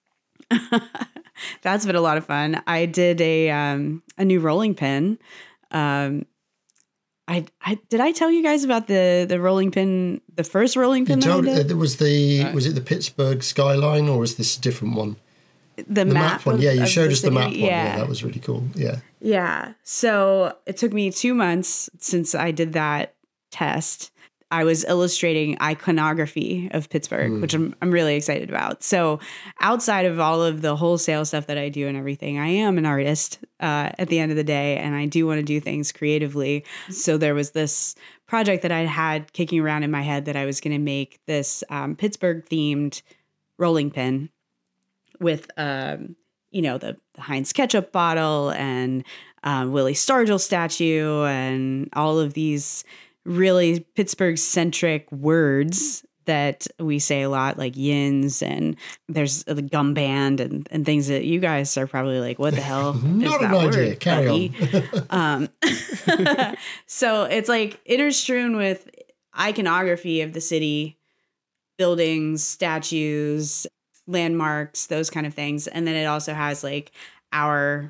That's been a lot of fun. I did a um, a new rolling pin. Um, I, I did I tell you guys about the the rolling pin, the first rolling pin you that told, I did? Uh, was the was it the Pittsburgh Skyline, or was this a different one? The, the map, map one, of, yeah. You showed us the city. map one. Yeah. yeah, that was really cool. Yeah, yeah. So it took me two months since I did that test. I was illustrating iconography of Pittsburgh, mm. which I'm I'm really excited about. So outside of all of the wholesale stuff that I do and everything, I am an artist uh, at the end of the day, and I do want to do things creatively. So there was this project that I had kicking around in my head that I was going to make this um, Pittsburgh themed rolling pin with, um, you know, the, the Heinz ketchup bottle and um, Willie Stargell statue and all of these really Pittsburgh-centric words that we say a lot, like yins, and there's the gum band and, and things that you guys are probably like, what the hell is Not that an word? idea. Carry on. um, so it's like interstrewn with iconography of the city, buildings, statues, landmarks, those kind of things. And then it also has like our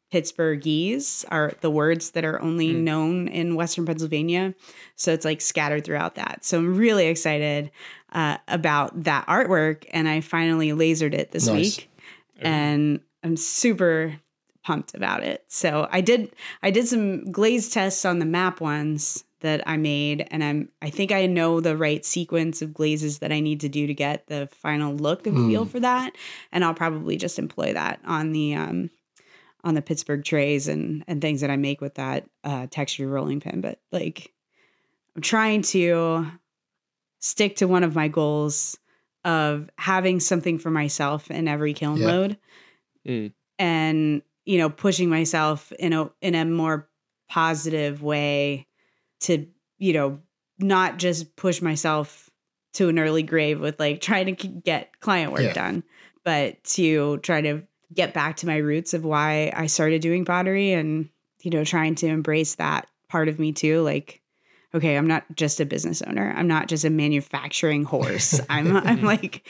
Pittsburghese are the words that are only Mm. known in Western Pennsylvania. So it's like scattered throughout that. So I'm really excited uh, about that artwork. And I finally lasered it this Nice. week. And I'm super pumped about it. So I did I did some glaze tests on the map ones that I made, and I'm I think I know the right sequence of glazes that I need to do to get the final look and feel for that. And I'll probably just employ that on the um on the Pittsburgh trays and and things that I make with that uh texture rolling pin. But like I'm trying to stick to one of my goals of having something for myself in every kiln Yeah. load. Mm. And you know, pushing myself in a in a more positive way to, you know, not just push myself to an early grave with like trying to get client work Yeah. done, but to try to get back to my roots of why I started doing pottery and, you know, trying to embrace that part of me too. Like, okay, I'm not just a business owner. I'm not just a manufacturing horse. I'm I'm like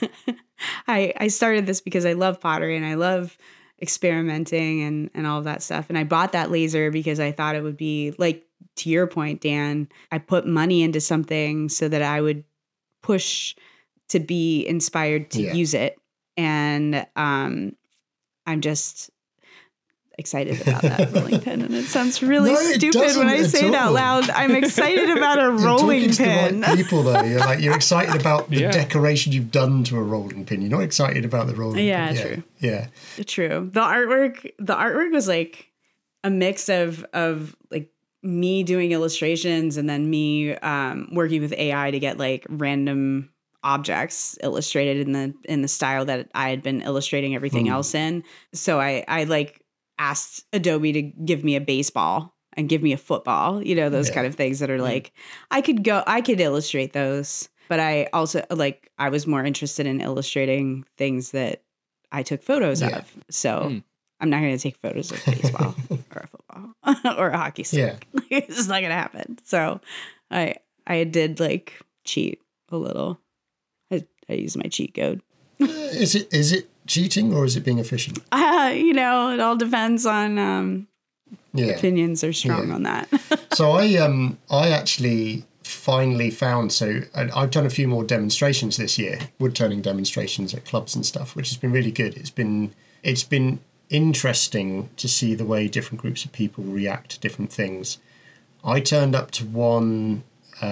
I I started this because I love pottery and I love experimenting and, and all of that stuff. And I bought that laser because I thought it would be like, to your point, Dan, I put money into something so that I would push to be inspired to Yeah. use it. And um, I'm just excited about that rolling pin. And it sounds really No, it stupid when doesn't I at say it out all. loud. I'm excited about a You're rolling talking to pin. the right people, though. You're like you're excited about the Yeah. decoration you've done to a rolling pin. You're not excited about the rolling Yeah, pin. true. Yeah, True. The artwork, the artwork was like a mix of of like me doing illustrations and then me um, working with A I to get like random objects illustrated in the in the style that I had been illustrating everything Hmm. else in. So I I like asked Adobe to give me a baseball and give me a football, you know, those Yeah. kind of things that are like I could go I could illustrate those, but I also like I was more interested in illustrating things that I took photos Yeah. of. So Hmm. I'm not going to take photos of baseball or a football or a hockey stick. It's just not going to happen. So I I did like cheat a little. I, I used my cheat code. is it is it cheating or is it being efficient? Uh, you know, it all depends on um, Yeah. opinions are strong Yeah. on that. So I um I actually finally found so I- I've done a few more demonstrations this year, wood turning demonstrations at clubs and stuff, which has been really good. It's been it's been interesting to see the way different groups of people react to different things. I turned up to one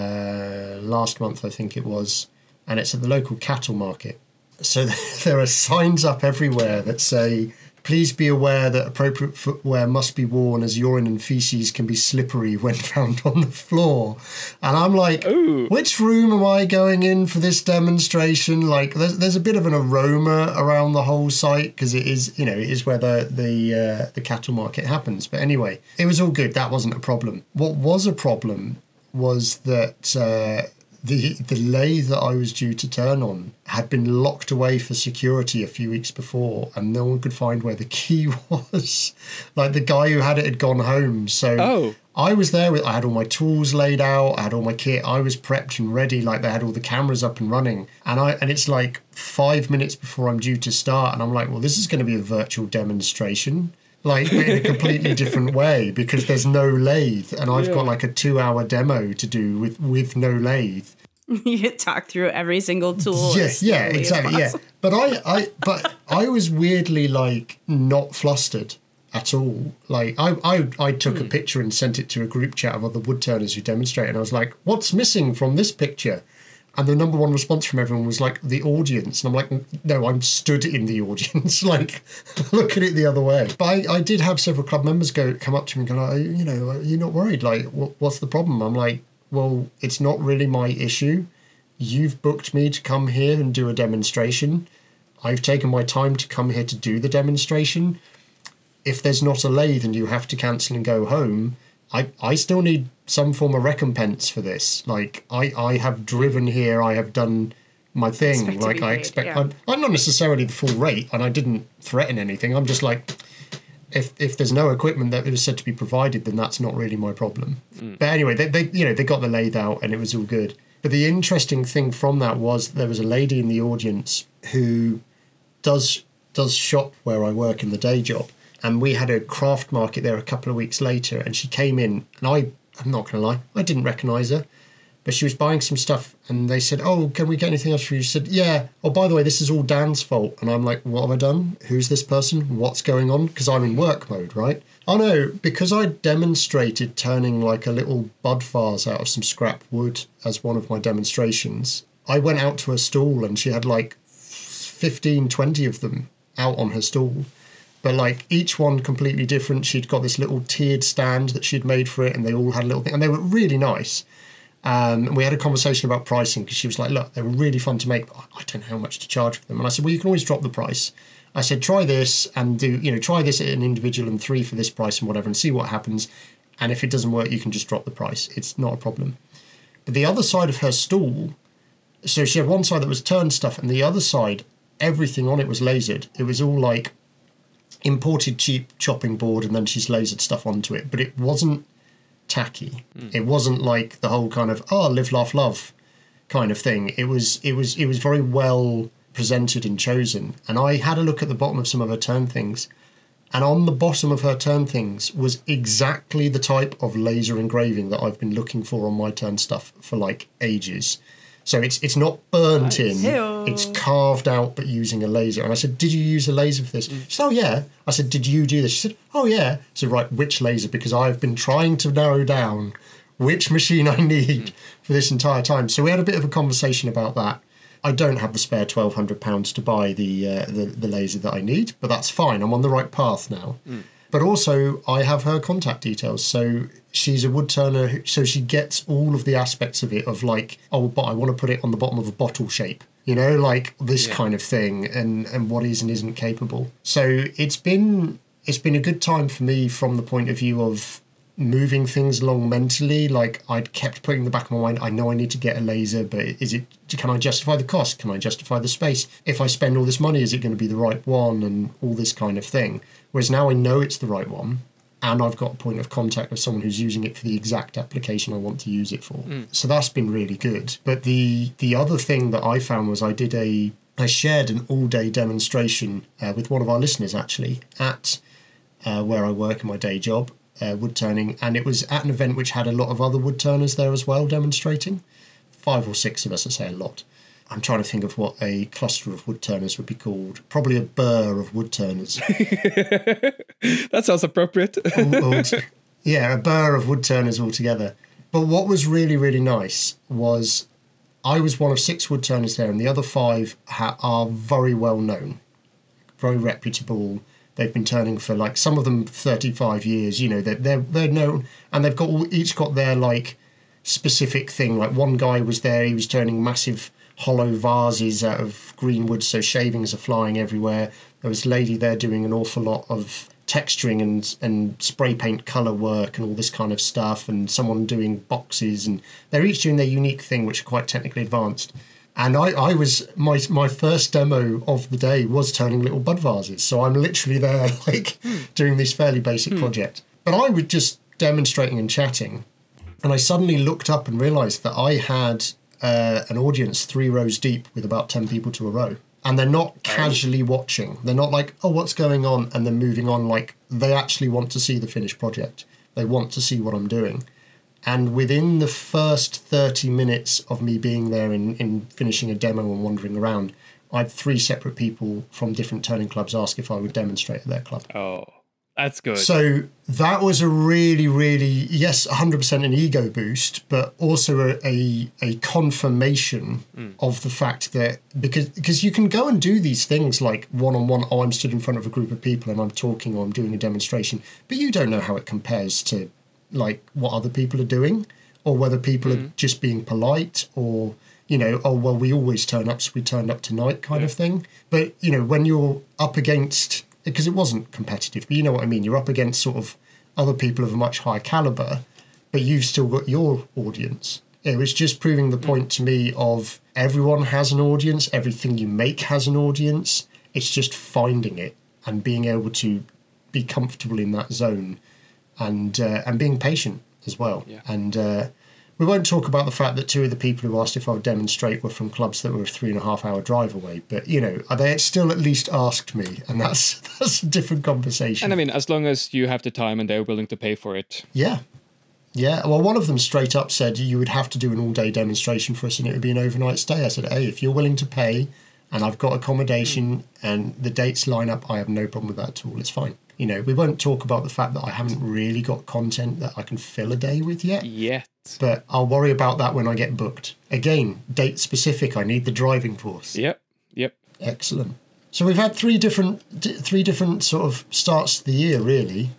uh, last month, I think it was, and it's at the local cattle market. So there are signs up everywhere that say, please be aware that appropriate footwear must be worn as urine and feces can be slippery when found on the floor. And I'm like, Ooh. which room am I going in for this demonstration? Like, there's, there's a bit of an aroma around the whole site because it is, you know, it is where the, the, uh, the cattle market happens. But anyway, it was all good. That wasn't a problem. What was a problem was that... Uh, The the lathe that I was due to turn on had been locked away for security a few weeks before, and no one could find where the key was. Like, the guy who had it had gone home. So Oh. I was there with I had all my tools laid out, I had all my kit, I was prepped and ready. Like, they had all the cameras up and running, and I and it's like five minutes before I'm due to start, and I'm like, well, this is going to be a virtual demonstration. Like, but in a completely different way because there's no lathe, and I've Yeah. got like a two-hour demo to do with with no lathe. You get talk through every single tool. Yeah, as yeah, slowly as exactly, yeah. possible. But I, I, but I was weirdly like not flustered at all. Like I, I, I took a picture and sent it to a group chat of other wood turners who demonstrate, and I was like, "What's missing from this picture?" And the number one response from everyone was like, the audience. And I'm like, no, I'm stood in the audience. Like, look at it the other way. But I, I did have several club members go come up to me and go, like, you know, are you not worried? Like, what, what's the problem? I'm like, well, it's not really my issue. You've booked me to come here and do a demonstration. I've taken my time to come here to do the demonstration. If there's not a lathe and you have to cancel and go home, I, I still need some form of recompense for this. Like, I, I have driven here, I have done my thing. Expect to like, be I paid, expect, yeah. I'm, I'm not necessarily the full rate, and I didn't threaten anything. I'm just like, if if there's no equipment that was said to be provided, then that's not really my problem. But anyway, they, they you know, they got the lathe out and it was all good. But the interesting thing from that was there was a lady in the audience who does does shop where I work in the day job. And we had a craft market there a couple of weeks later, and she came in, and I, I'm not going to lie, I didn't recognise her. But she was buying some stuff, and they said, oh, can we get anything else for you? She said, yeah. Oh, by the way, this is all Dan's fault. And I'm like, what have I done? Who's this person? What's going on? Because I'm in work mode, right? Oh, no, because I demonstrated turning like a little bud vase out of some scrap wood as one of my demonstrations. I went out to her stall, and she had like fifteen, twenty of them out on her stall. But like each one completely different. She'd got this little tiered stand that she'd made for it, and they all had a little thing. And they were really nice. Um, and we had a conversation about pricing because she was like, look, they were really fun to make, but I don't know how much to charge for them. And I said, well, you can always drop the price. I said, try this and do, you know, try this at an individual and three for this price and whatever and see what happens. And if it doesn't work, you can just drop the price. It's not a problem. But the other side of her stall, so she had one side that was turned stuff and the other side, everything on it was lasered. It was all like imported cheap chopping board and then she's lasered stuff onto it. But it wasn't tacky. Mm. It wasn't like the whole kind of oh live laugh love kind of thing. It was it was it was very well presented and chosen. And I had a look at the bottom of some of her turn things, and on the bottom of her turn things was exactly the type of laser engraving that I've been looking for on my turn stuff for like ages. So it's it's not burnt in, Ew. It's carved out but using a laser. And I said, did you use a laser for this? Mm. She said, oh yeah. I said, did you do this? She said, oh yeah. I said, right, which laser? Because I've been trying to narrow down which machine I need mm. for this entire time. So we had a bit of a conversation about that. I don't have the spare twelve hundred pounds to buy the, uh, the the laser that I need, but that's fine. I'm on the right path now. Mm. But also, I have her contact details. So she's a wood turner, who, so she gets all of the aspects of it of like, oh, but I want to put it on the bottom of a bottle shape, you know, like this yeah. kind of thing, and, and what is and isn't capable. So it's been it's been a good time for me from the point of view of moving things along mentally. Like I'd kept putting in the back of my mind, I know I need to get a laser, but is it? Can I justify the cost? Can I justify the space? If I spend all this money, is it going to be the right one? And all this kind of thing. Whereas now I know it's the right one, and I've got a point of contact with someone who's using it for the exact application I want to use it for. Mm. So that's been really good. But the the other thing that I found was I did a I shared an all-day demonstration uh, with one of our listeners actually at uh, where I work in my day job. Uh, wood turning, and it was at an event which had a lot of other wood turners there as well demonstrating. Five or six of us, I say a lot. I'm trying to think of what a cluster of wood turners would be called. Probably a burr of wood turners. That sounds appropriate. all, all t- yeah, a burr of wood turners altogether. But what was really, really nice was I was one of six wood turners there, and the other five ha- are very well known, very reputable. They've been turning for like some of them thirty-five years. You know, they're they're, they're known, and they've got all, each got their like specific thing. Like one guy was there; he was turning massive hollow vases out of green wood, so shavings are flying everywhere. There was a lady there doing an awful lot of texturing and and spray paint colour work and all this kind of stuff, and someone doing boxes, and they're each doing their unique thing, which are quite technically advanced. And I, I was, my my first demo of the day was turning little bud vases. So I'm literally there, like, doing this fairly basic hmm. project. But I was just demonstrating and chatting. And I suddenly looked up and realised that I had uh, an audience three rows deep with about ten people to a row. And they're not casually watching. They're not like, oh, what's going on? And then moving on. Like, they actually want to see the finished project. They want to see what I'm doing. And within the first thirty minutes of me being there in, in finishing a demo and wandering around, I had three separate people from different turning clubs ask if I would demonstrate at their club. Oh, that's good. So that was a really, really, yes, one hundred percent an ego boost, but also a, a, a confirmation mm. of the fact that, because because you can go and do these things like one-on-one, oh, I'm stood in front of a group of people and I'm talking or I'm doing a demonstration, but you don't know how it compares to like what other people are doing, or whether people mm. are just being polite, or, you know, oh, well, we always turn up, so we turned up tonight kind yeah. of thing. But, you know, when you're up against, because it wasn't competitive, but you know what I mean, you're up against sort of other people of a much higher caliber, but you've still got your audience. It was just proving the point mm. to me of everyone has an audience, everything you make has an audience. It's just finding it and being able to be comfortable in that zone. And uh, and being patient as well. Yeah. And uh, We won't talk about the fact that two of the people who asked if I would demonstrate were from clubs that were a three and a half hour drive away. But, you know, they still at least asked me, and that's that's a different conversation. And I mean, as long as you have the time and they're willing to pay for it. Yeah. Yeah. Well, one of them straight up said you would have to do an all-day demonstration for us and it would be an overnight stay. I said, hey, if you're willing to pay and I've got accommodation mm. and the dates line up, I have no problem with that at all. It's fine. You know, we won't talk about the fact that I haven't really got content that I can fill a day with yet. Yet. But I'll worry about that when I get booked. Again, date specific. I need the driving force. Yep. Yep. Excellent. So we've had three different, three different sort of starts to the year, really.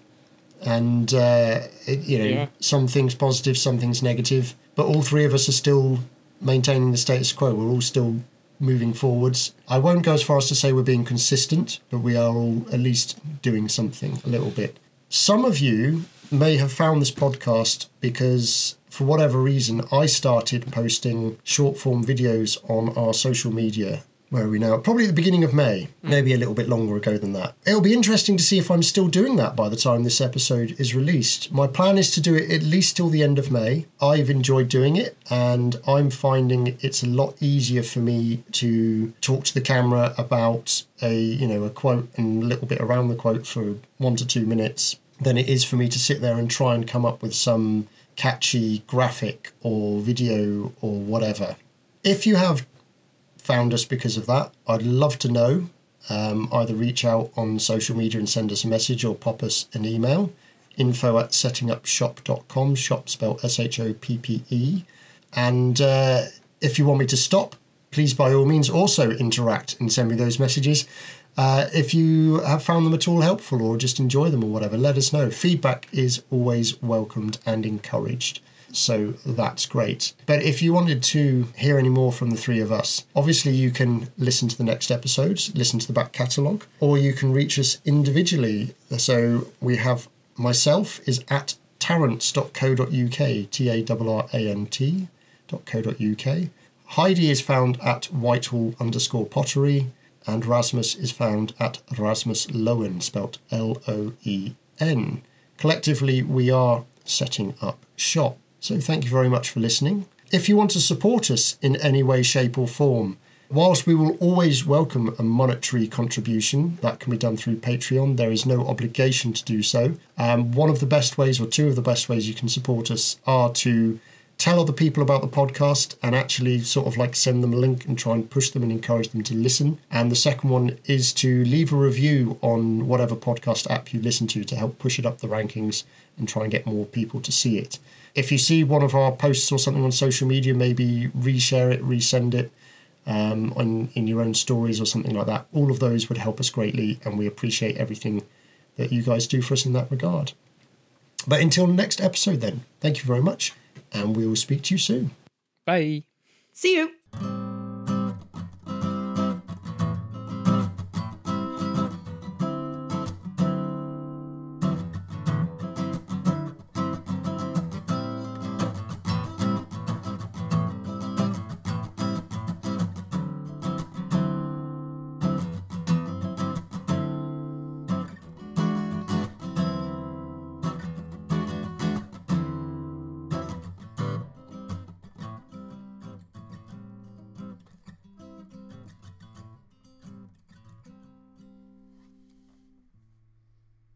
And, uh, it, you know, yeah. some things positive, some things negative. But all three of us are still maintaining the status quo. We're all still moving forwards. I won't go as far as to say we're being consistent, but we are all at least doing something a little bit. Some of you may have found this podcast because, for whatever reason, I started posting short form videos on our social media. Where are we now? Probably at the beginning of May, maybe a little bit longer ago than that. It'll be interesting to see if I'm still doing that by the time this episode is released. My plan is to do it at least till the end of May. I've enjoyed doing it, and I'm finding it's a lot easier for me to talk to the camera about a, you know, a quote and a little bit around the quote for one to two minutes than it is for me to sit there and try and come up with some catchy graphic or video or whatever. If you have found us because of that, I'd love to know. Um, either reach out on social media and send us a message or pop us an email. Info at setting up shop dot com, shop spelled S H O P P E. And uh, if you want me to stop, please by all means also interact and send me those messages. Uh, if you have found them at all helpful or just enjoy them or whatever, let us know. Feedback is always welcomed and encouraged. So that's great. But if you wanted to hear any more from the three of us, obviously you can listen to the next episodes, listen to the back catalogue, or you can reach us individually. So we have myself is at tarrant dot co dot uk, T A R R A N T dot co dot uk. Heidi is found at Whitehall underscore pottery, and Rasmus is found at Rasmus Loen, spelt L O E N. Collectively, we are setting up shop. So thank you very much for listening. If you want to support us in any way, shape or form, whilst we will always welcome a monetary contribution, that can be done through Patreon. There is no obligation to do so. Um, one of the best ways, or two of the best ways you can support us, are to tell other people about the podcast and actually sort of like send them a link and try and push them and encourage them to listen. And the second one is to leave a review on whatever podcast app you listen to to help push it up the rankings and try and get more people to see it. If you see one of our posts or something on social media, maybe reshare it, resend it um, on, in your own stories or something like that. All of those would help us greatly, and we appreciate everything that you guys do for us in that regard. But until next episode then, thank you very much, and we will speak to you soon. Bye. See you.